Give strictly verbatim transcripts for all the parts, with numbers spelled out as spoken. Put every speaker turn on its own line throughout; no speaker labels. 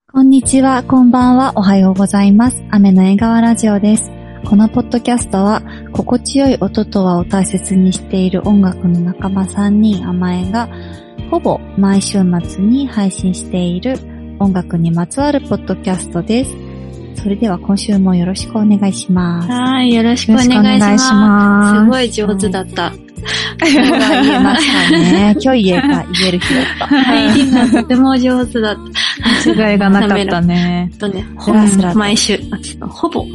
こんにちは、こんばんは、おはようございます。雨の江川ラジオです。このポッドキャストは、心地よい音とはを大切にしている音楽の仲間さんにん甘えが、ほぼ毎週末に配信している音楽にまつわるポッドキャストです。それでは今週もよろしくお願いします。
はい、よろしくお願いします。すごい上手だった。
今日は言えましたね。今日言えた、言える日だった。
入りがとても上手だった。
間違いがなかったね。
とね、ほぼ毎週、ほぼ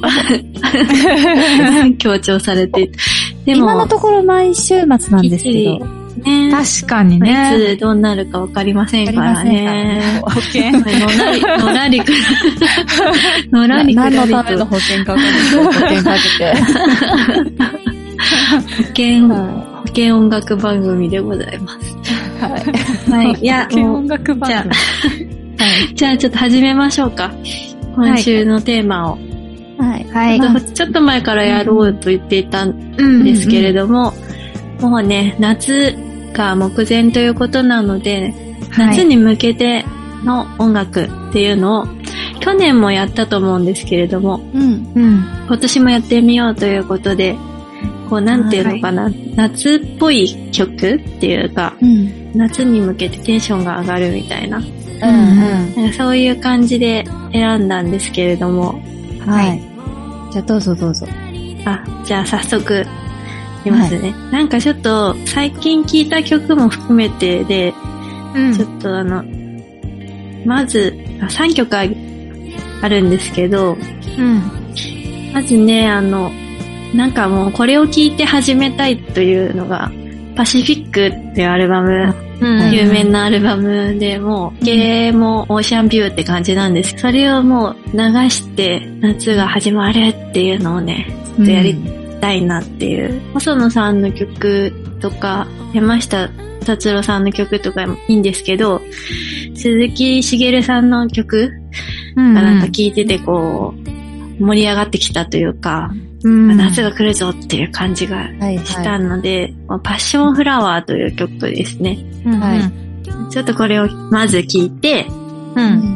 強調されている。
でも今のところ毎週末なんですけど。
ね、
確かにね。
いつどうなるかわかりませんからね。保険のらり、のらりくら、のらりくらりと。
何のための保険かかけて、保険かけて。
保険、保険音楽番組でございます。はい。はい。いや、
保険音楽番組。じゃあ、
はい、じゃあちょっと始めましょうか。今週のテーマを。
はい。はい。
ちょっと前からやろうと言っていたんですけれども、うんうん、もうね、夏が目前ということなので、夏に向けての音楽っていうのを、去年もやったと思うんですけれども、
うんうん、
今年もやってみようということで、こうなんていうのかな、はい、夏っぽい曲っていうか、うん、夏に向けてテンションが上がるみたいな、うんうん、そういう感じで選んだんですけれども、
はい。はい、じゃあどうぞどうぞ。
あ、じゃあ早速いますね、はい。なんかちょっと最近聴いた曲も含めてで、うん、ちょっとあの、まずさんきょくあるんですけど、うん、まずね、あの、なんかもうこれを聴いて始めたいというのが、パシフィックっていうアルバム、うん、有名なアルバムで、もう、ゲーもオーシャンビューって感じなんです。それをもう流して夏が始まるっていうのをね、ちょっとやりたいなっていう。うん、細野さんの曲とか、山下達郎さんの曲とかもいいんですけど、鈴木茂さんの曲がなんか聴いててこう、盛り上がってきたというか、うん、夏が来るぞっていう感じがしたので、はいはい、パッションフラワーという曲ですね。うんはい、ちょっとこれをまず聴いて、うん、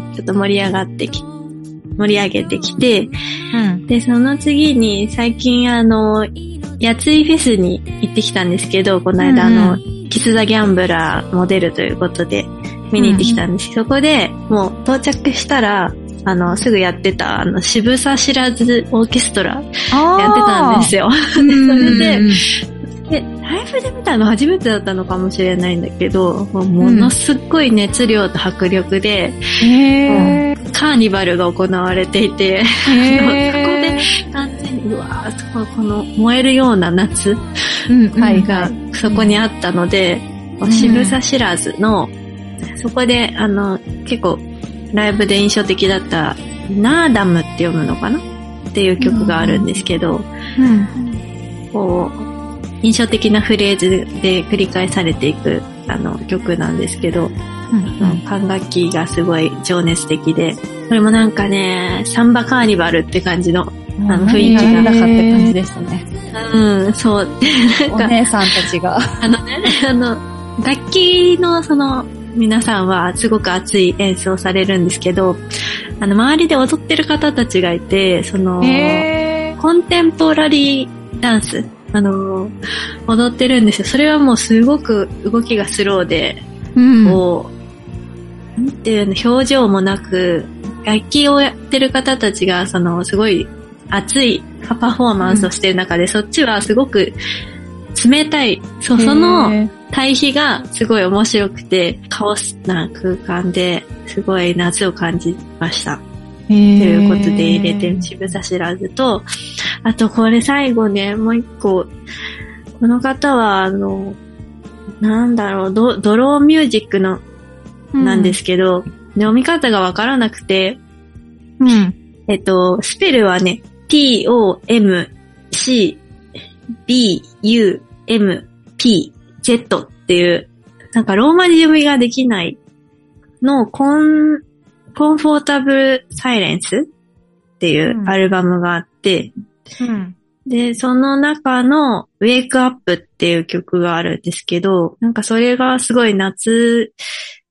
ちょっと盛り上がってき、盛り上げてきて、うん、で、その次に最近あの、やついフェスに行ってきたんですけど、この間あの、うん、キス・ザ・ギャンブラーモデルということで見に行ってきたんです。うん、そこでもう到着したら、あの、すぐやってた、あの、渋沢知らずオーケストラやってたんですよ。で、それで、で、ライブで見たの初めてだったのかもしれないんだけど、もうものすっごい熱量と迫力で、うん、カーニバルが行われていて、そこで完全に、うわー、この燃えるような夏がそこにあったので、うん、渋沢知らずの、そこで、あの、結構、ライブで印象的だったナーダムって読むのかなっていう曲があるんですけど、うんうん、こう印象的なフレーズで繰り返されていくあの曲なんですけど、うんうん、管楽器がすごい情熱的で、これもなんかね、サンバカーニバルって感じの、あの雰囲気が
なかった感じでしたね。
うん、そう。
お姉さんたちが。
あのね、あの、楽器のその、皆さんはすごく熱い演奏されるんですけど、あの、周りで踊ってる方たちがいて、その、コンテンポラリーダンス、あの、踊ってるんですよ。それはもうすごく動きがスローで、うん、こう、なんていうの、表情もなく、楽器をやってる方たちが、その、すごい熱いパフォーマンスをしてる中で、うん、そっちはすごく冷たい、そう、その、対比がすごい面白くて、カオスな空間ですごい夏を感じました。ということで入れて、渋沢知らずと、あとこれ最後ね、もう一個、この方はあの、なんだろう、ド, ドローミュージックの、なんですけど、うん、読み方がわからなくて、うん、えっと、スペルはね、ティー オー エム シー ビー ユー エム ピーZ っていう、なんかローマ字読みができないのコン、コンフォータブルサイレンスっていうアルバムがあって、うんうん、で、その中のウェイクアップっていう曲があるんですけど、なんかそれがすごい夏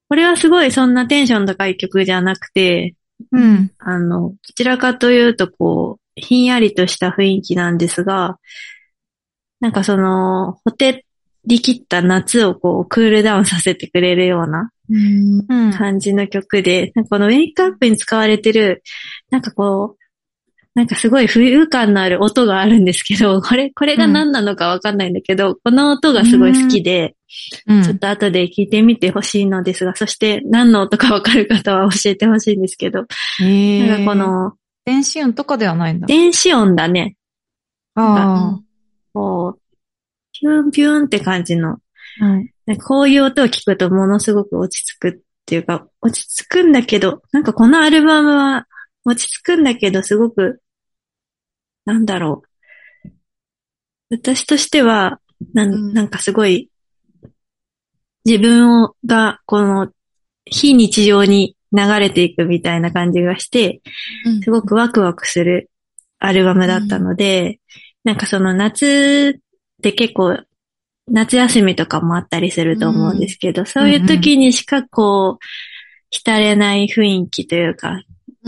これはすごいそんなテンション高い曲じゃなくて、
うん。
あの、どちらかというとこう、ひんやりとした雰囲気なんですが、なんかその、ほてりきった夏をこう、クールダウンさせてくれるような
うん。
感じの曲で、なんかこのウェイクアップに使われてる、なんかこう、なんかすごい浮遊感のある音があるんですけど、これ、これが何なのかわかんないんだけど、うん、この音がすごい好きで、うん、ちょっと後で聞いてみてほしいのですが、そして何の音かわかる方は教えてほしいんですけど、
へ
なんかこの、
電子音とかではないんだ。
電子音だね。
ああ。
こう、ピュンピュンって感じの、
はい、
なんかこういう音を聞くとものすごく落ち着くっていうか、落ち着くんだけど、なんかこのアルバムは落ち着くんだけど、すごく、なんだろう。私としては、なん、なんかすごい、自分をが、この、非日常に流れていくみたいな感じがして、すごくワクワクするアルバムだったので、うん、なんかその夏って結構、夏休みとかもあったりすると思うんですけど、うん、そういう時にしかこう、浸れない雰囲気というか、うん、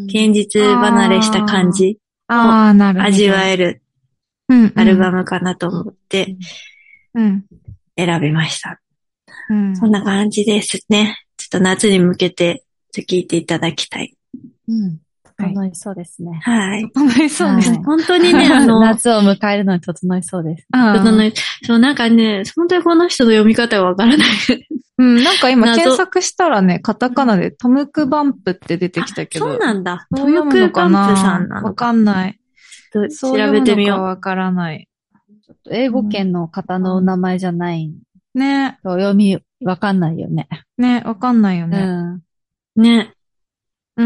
現実離れした感じを味わえるアルバムかなと思って選びました。うん、そんな感じですね。ちょっと夏に向けて聴いていただきたい。
うん。整いそうですね。
はい。
整いそうです。はい、
本当にね、あの、
夏を迎えるのに整いそうです。
整い、そう、なんかね、本当にこの人の読み方がわからない。
うん、なんか今検索したらね、カタカナでトムクバンプって出てきたけど。
そうなんだ。トムクバンプさんなのか。
わかんない。
調べてみよう。
わからない。
ちょっと英語圏の方の名前じゃない。
ね。
読み、わかんないよね。
ね、わかんないよね。
うん。ね。
うん。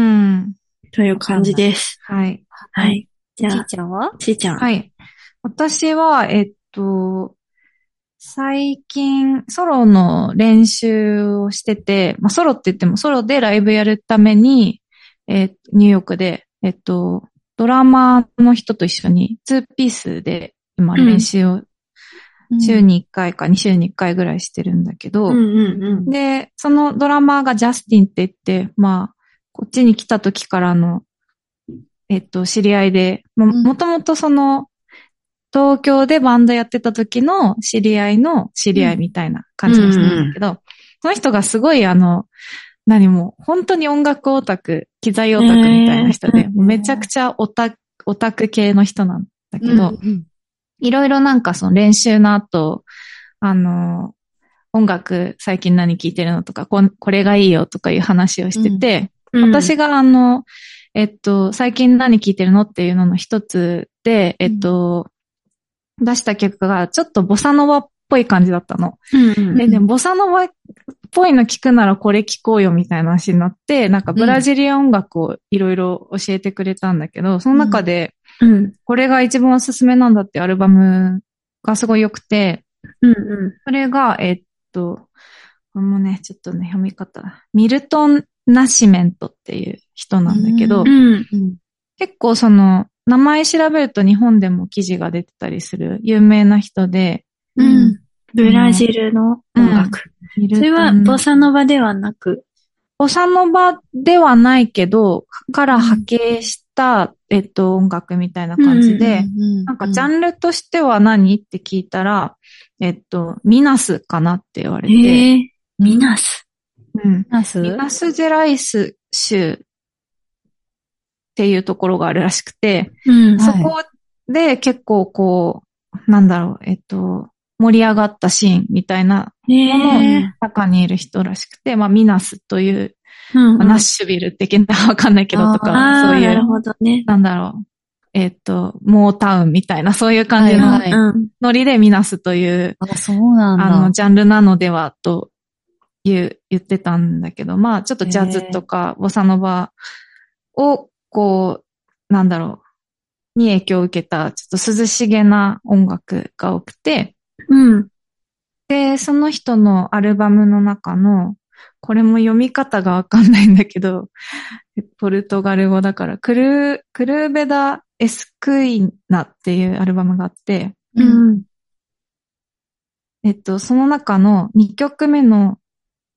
という感じです。
はい。
はい。じゃあ、
ちーちゃんは
ちーちゃん。
はい。私は、えっと、最近、ソロの練習をしてて、まあ、ソロって言っても、ソロでライブやるために、えー、ニューヨークで、えっと、ドラマの人と一緒に、ツーピースで今練習を、週にいっかいかに週にいっかいぐらいしてるんだけど、
うんうんうん、
で、そのドラマーがジャスティンって言って、まあ、こっちに来た時からの、えっと、知り合いで、も、もともとその、東京でバンドやってた時の知り合いの知り合いみたいな感じの人なんだけど、うんうん、その人がすごいあの、何も、本当に音楽オタク、機材オタクみたいな人で、えー、めちゃくちゃオタ、オタク系の人なんだけど、うんうん、いろいろなんかその練習の後、あの、音楽最近何聴いてるのとか、こ、これがいいよとかいう話をしてて、うんうん、私があの、えっと、最近何聴いてるのっていうのの一つで、えっと、うん、出した曲がちょっとボサノバっぽい感じだったの。うんうん、で、でもボサノバっぽいの聴くならこれ聴こうよみたいな話になって、なんかブラジリアン音楽をいろいろ教えてくれたんだけど、その中で、うん、これが一番おすすめなんだってアルバムがすごい良くて、うんうん、それが、えっと、これもね、ちょっとね、読み方。ミルトン・ナシメントっていう人なんだけど、うんうん、結構その、名前調べると日本でも記事が出てたりする有名な人で、
うん、ブラジルの音楽、うん。それはボサノバではなく、
ボサノバではないけど、から派生した、うん、えっと、音楽みたいな感じで、うんうんうん、なんかジャンルとしては何って聞いたら、えっと、ミナスかなって言われて。
えー、ミナス。
うん。ミナスミナスジェライス州っていうところがあるらしくて、うん、そこで結構こう、なんだろう、えっと、盛り上がったシーンみたいなものの中にいる人らしくて、まあ、ミナスという、うんうんまあ、ナッシュビルってなわかんないけどとか、そういう、
なるほどね、
なんだろう、えっと、モータウンみたいな、そういう感じのノリでミナスという、
あ、そうなんだ。
あの、ジャンルなのではという、言ってたんだけど、まあ、ちょっとジャズとか、ボサノバを、こう、なんだろう、に影響を受けた、ちょっと涼しげな音楽が多くて、うん。で、その人のアルバムの中の、これも読み方がわかんないんだけど、ポルトガル語だから、クルー、クルーベダ・エスクイナっていうアルバムがあって、うん。えっと、その中のにきょくめの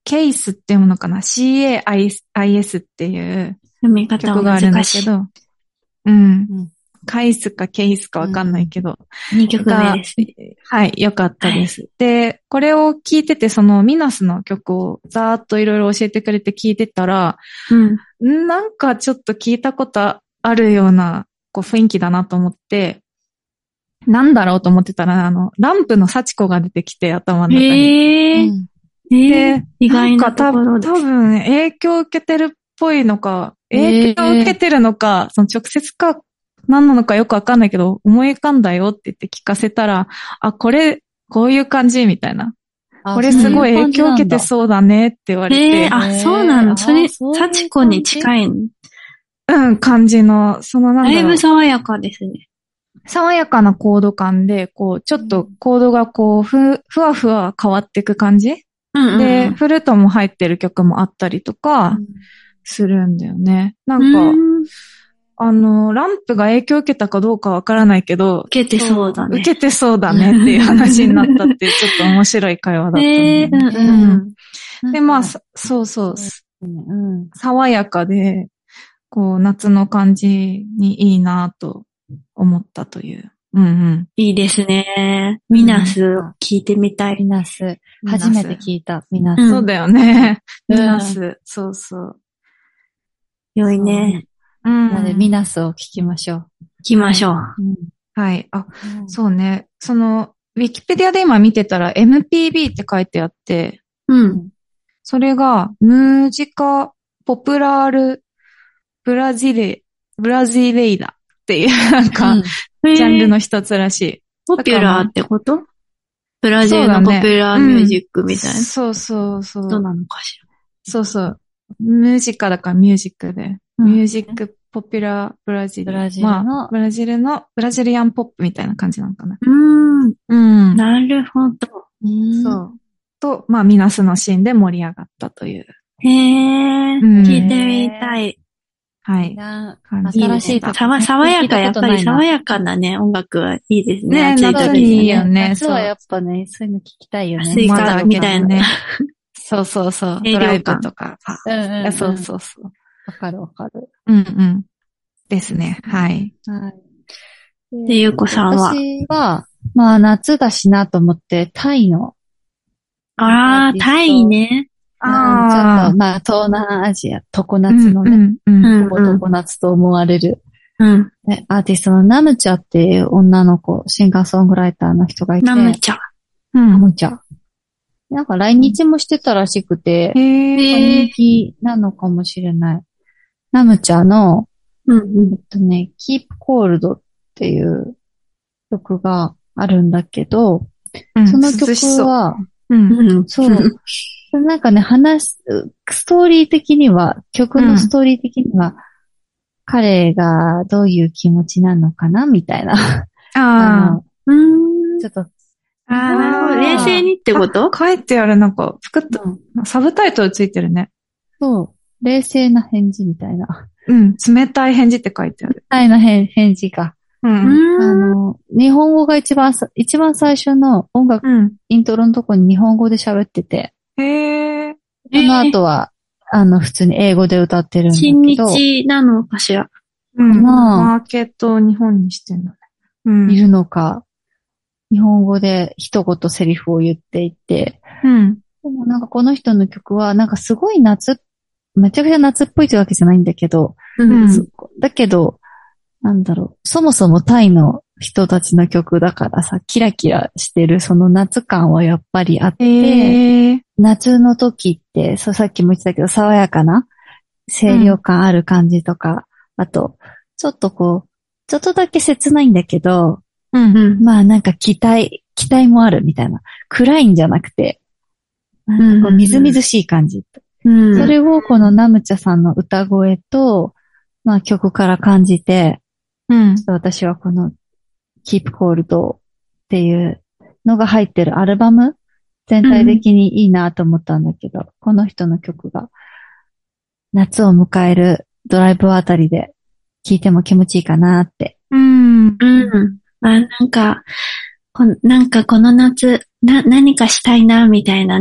ケイスっていうものかな ?シーエーアイエス っていう
読み方
曲があるんだけど、うん。うん、カイスかケイスかわかんないけど。
うん、にきょくめです。
はい、よかったです。はい、で、これを聞いてて、そのミナスの曲をざーっといろいろ教えてくれて聞いてたら、うん、なんかちょっと聞いたことあるようなこう雰囲気だなと思って、なんだろうと思ってたら、あの、ランプの幸子が出てきて、頭の中に。
へー。うん
えー、
で、意外なところで。
多分、影響を受けてるっぽいのか、影響を受けてるのか、その直接か、何なのかよくわかんないけど、思い浮かんだよって言って聞かせたら、あ、これ、こういう感じみたいな。これすごい影響を受けてそうだねって言われて。
えー、あ、そうなの。それ、幸子に近いの。
うん、感じの、そのなんだろう。
だいぶ爽やかですね。
爽やかなコード感で、こう、ちょっとコードがこう、ふ、ふわふわ変わっていく感じ、うんうん、で、フルートも入ってる曲もあったりとか、するんだよね。なんか、うん、あの、ランプが影響を受けたかどうかわからないけど、
受けてそうだね。
受けてそうだねっていう話になったっていう、ちょっと面白い会話だったんで、ね。えーうんうん、で、まあ、そうそう、うん、爽やかで、こう、夏の感じにいいなと思ったという。うんうん。
いいですね。ミナスを聞いてみたい。
ミナス。初めて聞いた。ミナス。
うん、そうだよね。ミナス。うん、そうそう。
良いね。
うん。なので、ミナスを聞きましょう。
聞きましょう。
うん、はい。あ、うん、そうね。その、ウィキペディアで今見てたら エムピービー って書いてあって、
うん。
それが、ムージカ・ポプラール・ブラジレ、ブラジレイダっていう、なんか、うんジャンルの一つらしい。
ポピュラーってこと？ブラジルのポピュラーミュージックみたいな。
そう、そうそうそう。
どうなのかしら。
そうそう。ミュージカだからミュージックで。うん、ミュージックポピュラーブラジル。
ブラジルの、
まあ、ブラジルの、ブラジリアンポップみたいな感じなのかな。
うーん。うん。なるほど。
そう。と、まあ、ミナスのシーンで盛り上がったという。
へー。うん、聞いてみたい。
はい。
新しいとこ。爽やか、やっぱり爽やかなね、音楽はいいですね。
ね、夏いいよね。
夏はやっぱね、そういうの聞きたいよね。
スイカみたいなね。
そうそうそう。ドライブとか。
うんうん。
そうそうそう。
わかるわかる。
うんうん。ですね。はい。
はい。
で、ゆうこさんは
私は、まあ夏だしなと思って、タイの。
ああ、タイね。
ああ。ちょっと、まあ、東南アジア、常夏のね、うんうんうん、ほぼ常夏と思われる、
うん
ね、アーティストのナムチャっていう女の子、シンガーソングライターの人がいて。
ナムチャ。
うん。ナムチャ。なんか来日もしてたらしくて、
へー
人気なのかもしれない。ナムチャの、
うんうん、
えっとね、Keep Cold っていう曲があるんだけど、
うん、
その曲は、
うん、
そう。なんかね、話、ストーリー的には、曲のストーリー的には、うん、彼がどういう気持ちなのかなみたいな。
ああ。
うん。
ちょっと。
ああ、なるほど。冷静にってこと？
書いてある、なんか、ふくっと、うん、サブタイトルついてるね。
そう。冷静な返事みたいな。
うん。冷たい返事って書いてある。
冷たいな返事か。
うん。
あの、日本語が一番、一番最初の音楽、うん、イントロのとこに日本語で喋ってて。
へー。
その後は、あの、普通に英語で歌ってるんだけど。
親日なのかしら。
うん。マーケットを日本にしてんのね。
うん。いるのか。日本語で一言セリフを言っていて。
うん。
でもなんかこの人の曲は、なんかすごい夏、めちゃくちゃ夏っぽいってわけじゃないんだけど。
うん。
だけど、なんだろう。そもそもタイの人たちの曲だからさ、キラキラしてるその夏感はやっぱりあって、
えー、
夏の時って、そうさっきも言ってたけど、爽やかな清涼感ある感じとか、うん、あと、ちょっとこう、ちょっとだけ切ないんだけど、
うんうん、
まあなんか期待、期待もあるみたいな。暗いんじゃなくて、なんかこうみずみずしい感じ、
うんうん。
それをこのナムチャさんの歌声と、まあ曲から感じて、
うん、
ちょっと私はこの Keep Cold っていうのが入ってるアルバム全体的にいいなと思ったんだけど、うん、この人の曲が夏を迎えるドライブあたりで聴いても気持ちいいかなって。
うん。
うん。あ、なんか、こなんかこの夏、な、何かしたいな、みたいなね。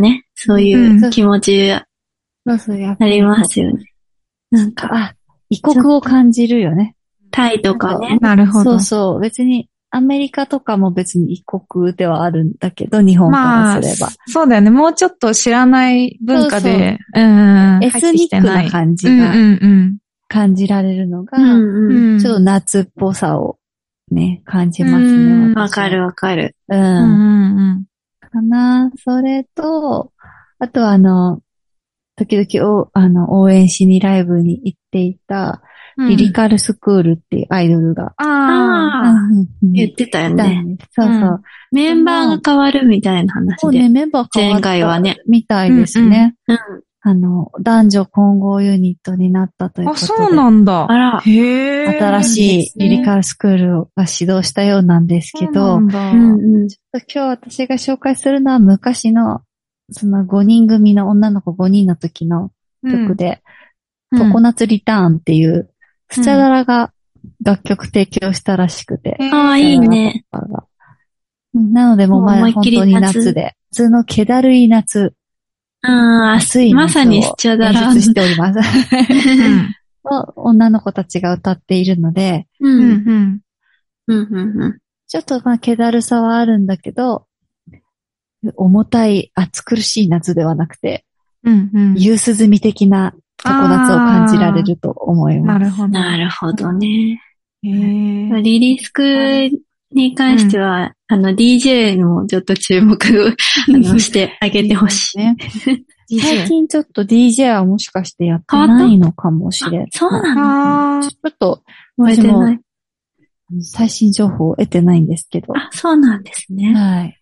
そういう気持ち
そうそう、やっ
あ
ぱり
りますよね。なんか、
あ、異国を感じるよね。
タイとかね。
なるほど。
そうそう。別に、アメリカとかも別に異国ではあるんだけど、日本からすれば。
まあ、そうだよね。もうちょっと知らない文化で、
そうそう
うん、
エスニックな感じが
うんうんうん
感じられるのが、
うんうん。
ちょっと夏っぽさをね、感じます
うん
ね。
わかるわかる。
う。
うんんうん
かな。それと、あとはあの、時々おあの応援しにライブに行っていた、
うん。
リリカルスクールっていうアイドルが、
あ
ああ、
うんうんうん
言ってたよ
いた
ね。
んです。そうそう。
うん
メンバーが変わるみたいな話で。
もうね、メンバー変わっ
前回は
た
ね
みたいですね。
うん。
あの、男女混合ユニットになったという
あ。
ことで。
あ、そうなんだ。
あら
へえ。
新しいリリカルスクールが始動したようなんですけど、
そうなんだ。
うんうん。
ちょっと今日私が紹介するのは昔の、そのごにん組の女の子ごにんの時の曲で、
うん
ココナッツリターンっていう、スチャダラが楽曲提供したらしくて。
へー
ああ、いいね。
スチャダラとかがなのでもうま
もう思いっきり
だ本当に夏で、普通の気だるい夏、
ああ、
暑い夏を
まさにスチャダラ。
演出しております。
うん
を女の子たちが歌っているので、
う。
うん
うん
ん
うんうん。
ちょっとまあ気だるさはあるんだけど、重たい暑苦しい夏ではなくて、
うんうん。
夕涼み的な常夏を感じられると思います。
なるほど。
なるほどね。
へー
リリースクに関しては、あの、ディージェー にもちょっと注目あのしてあげてほしい。
ね。最近ちょっと ディージェー はもしかしてやってないのかもしれない。
そうなの
あ
ちょっと、
覚えてない。
最新情報を得てないんですけど。
あ、そうなんですね。
はい。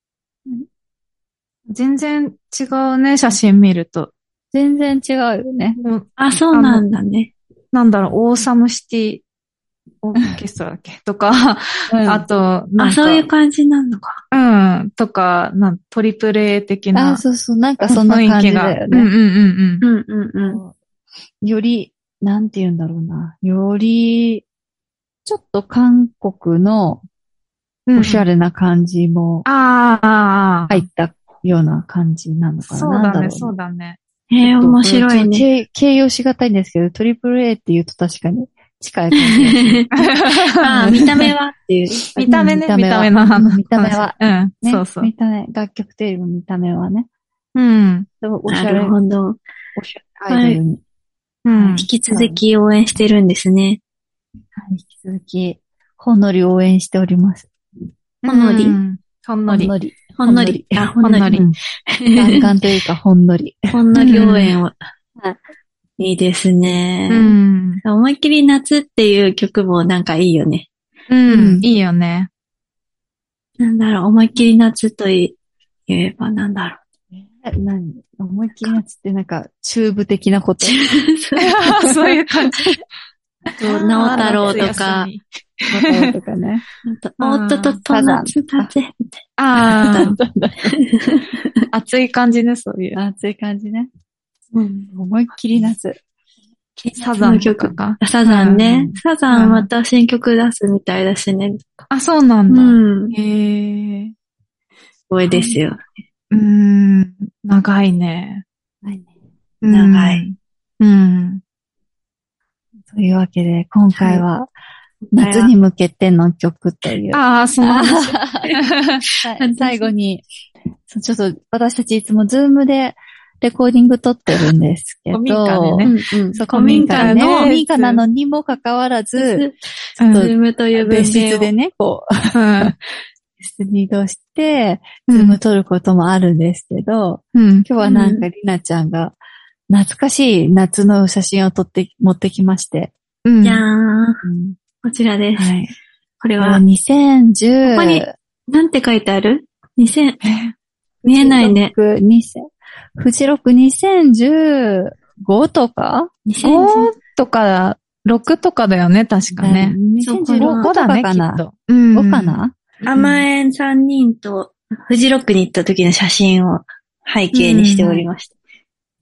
全然違うね、写真見ると。
全然違うよね。
もう
あ、そうなんだね。
なんだろう、オーサムシティオーケストラだっけとか、あと、なんか、
あ、そういう感じなのか。
うん、とか、なんトリプル A 的な
あ、そうそう、なんかそんな感じだよね。
うんうんうん
うんうんうん。
より、なんて言うんだろうな。より、ちょっと韓国の
うん。
おしゃれな感じも
ああ、ああ、
入ったような感じなのかな。
そうだね、
なんろな
そうだね。
へえ、面白いね。
形形容しがたいんですけど、トリプル A って言うと確かに近い感じがする。
あ、見た目はっていう。
見た目ね、
うん
見た目の話。
見た目は。
うん、
ね、
そうそう。
見た目、楽曲というよりも見た目はね。
うん。
おしゃれ、
なるほど。
おしゃれアイドルに。
うん。
引き続き応援してるんですね。
はい、引き続き、ほんのり応援しております。
ほんのり
うんほんのり。
り。
ほんのり。あ、ほんのり。
うんガンガンというか、ほんのり。
ほんのり応援を。いいですね。
うん。
思いっきり夏っていう曲もなんかいいよね。
うん。いいよね。
なんだろう、思いっきり夏と言えばなんだろ
え何思いっきり夏ってなんか、チューブ的なこと。
う。
そういう感じ。
そう直太朗とか、
とかね。
おっとっとっと夏だぜ、みたい
ああ、熱い感じね、そういう。
暑い感じね。
な。うん。
思いっきり夏。
サザンとかか。
サザンね。
うん
サザンまた新曲出すみたいだしね。
あ、そうなん
う
だ。
ん。
へえ。
すごいですよ。
うーん。長いね。
長い。
うん。
というわけで、今回は、夏に向けての曲という。
ああ、その話。
はい最後に、そうちょっと私たちいつもズームでレコーディング撮ってるんですけど、
古民家でね
うんうん。
そう、古民家でね、
古民家の
古民家なのにもかかわらず、
うん
ズームという文
別
明を
室でね、こう、
うん
別室に移動して、ズーム撮ることもあるんですけど、
うん。
今日はなんかりなちゃんが、懐かしい夏の写真を撮って、持ってきまして。
うん。
じゃーん。
うん
こちらです。
はい。
これは、
にせんじゅう、
ここになんて書いてある ?にせん、見えないね。
にせんフジロックにせんじゅうごとか
にせんじゅう
ごとか、ろくとかだよね、確かね。
にせんじゅうろくと
ごだね、
かかな
きっと。うん
ごかな
甘えんさんにんとフジロックに行った時の写真を背景にしておりました。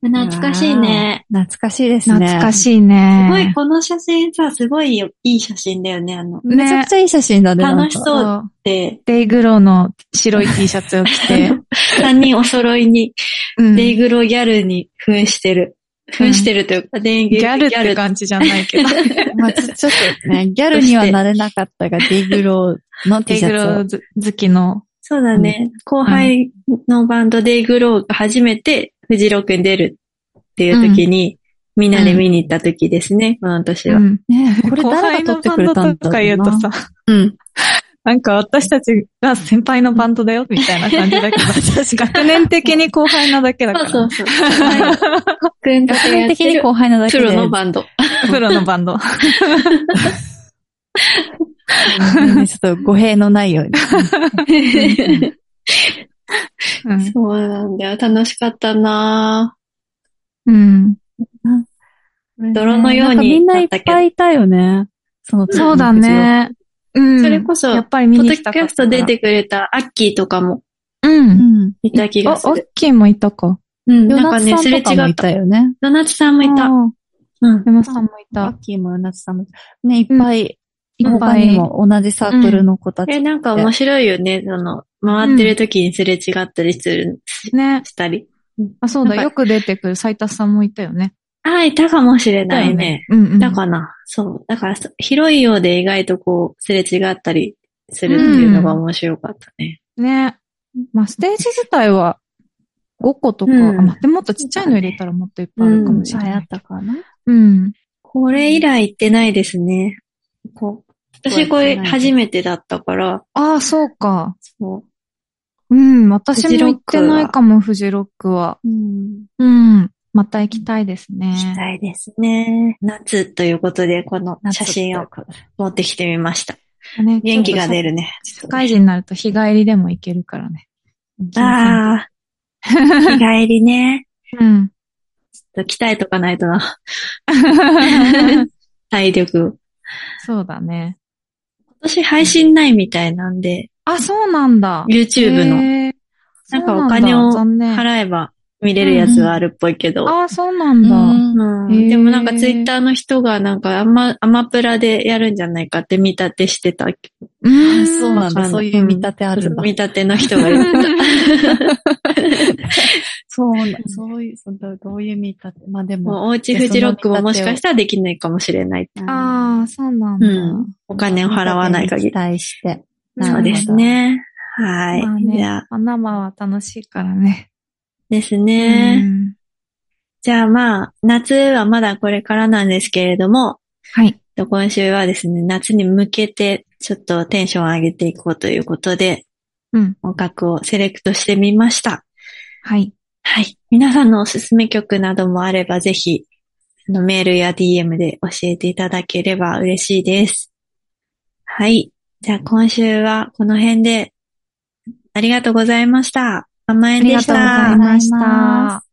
懐かしいね。
懐かしいですね。
懐かしいね。
すごい、この写真さ、すごいよいい写真だよね。あの、
めちゃくちゃいい写真だね。
楽しそう
う。
で、
デイグローの白い T シャツを着て。
三人お揃いに、
うん、
デイグロギャルに扮してる。扮してるというか、デイグ
ギャルって感じじゃないけど。
まあちょ、ちょっとね、ギャルにはなれなかったが、デイグローの T シャツを。
デイグロー好きの。
そうだね。うん、後輩のバンドデイグローが初めてフジロックに出るっていう時に、うん、みんなで見に行った時ですね、うん、この年は。
うん、ねこれ誰が撮ってくれたんだろうな。
後輩のバンドとか言うとさ、
うん。
なんか私たちが先輩のバンドだよみたいな感じだけど、学年的に後輩なだけだから。
そうそうそう。学
年的に後輩なだけで。
プロのバンド。
プロのバンド。
ちょっと語弊のないように。
うん、そうなんだよ。楽しかったな
ぁ。うん。
泥のように
みんないっぱいいたよね。
そのそうだね。
うん。それこそ、やっぱり見に来たポッドキャスト出てくれたアッキーとかも。
うん。
いた気がする。
あ、アッキーもいたか。
うん。なんかね、すれ違った。いたよね。
ヨナツさんもいた。うん。
ヨナツさんもいた。
アッキーもヨナツさんも。ね、いっぱい、他にも同じサークルの子たち。
え、なんか面白いよね。その、回ってる時にすれ違ったりする、
ね。
したり。
あ、そうだ、よく出てくる斉田さんもいたよね。
あ、いたかもしれないね。
うんうん。
だかな。そう。だから、広いようで意外とこう、すれ違ったりするっていうのが面白かったね。
ね。まあ、ステージ自体はごことか、あ、まあ、でもっとちっちゃいの入れたらもっといっぱいあるかもしれない。
あったかな。
うん。
これ以来行ってないですね。こう私これ初めてだったから。
ああ、そうか。
そう。
うん、私も行ってないかも、フジロックは。うん。うん。また行きたいですね。
行きたいですね。夏ということで、この写真を持ってきてみました。ね、元気が出るね。
社会人になると日帰りでも行けるからね。
ああ。日帰りね。
うん。
ちょっと鍛えとかないとな。体力。
そうだね。
今年配信ないみたいなんで。
あ、そうなんだ。
YouTube の。なんかお金を払えば見れるやつはあるっぽいけど。
うんうん、あ、そうなんだ。
うん、でもなんか Twitter の人がなんかアマ、アマプラでやるんじゃないかって見立てしてた。
うん、そうなんだ。そういう見立てあるんだ。
見立ての人が言ってた。
そうな、そういう、どういう見立て。まあでも。
もうおうちフジロックももしかしたらできないかもしれない。
ああ、そうなんだ、うん。
お金を払わない限り。
期待して。
そうですね。はい。
まあね、じゃあ生は楽しいからね。
ですね。うん、じゃあまあ、夏はまだこれからなんですけれども。
はい。
今週はですね、夏に向けてちょっとテンションを上げていこうということで、うん。音楽をセレクトしてみました。
はい。
はい。皆さんのおすすめ曲などもあればぜひ、あのメールや ディーエム で教えていただければ嬉しいです。はい。じゃあ今週はこの辺でありがとうございました。甘えんでした。
ありがとうございました。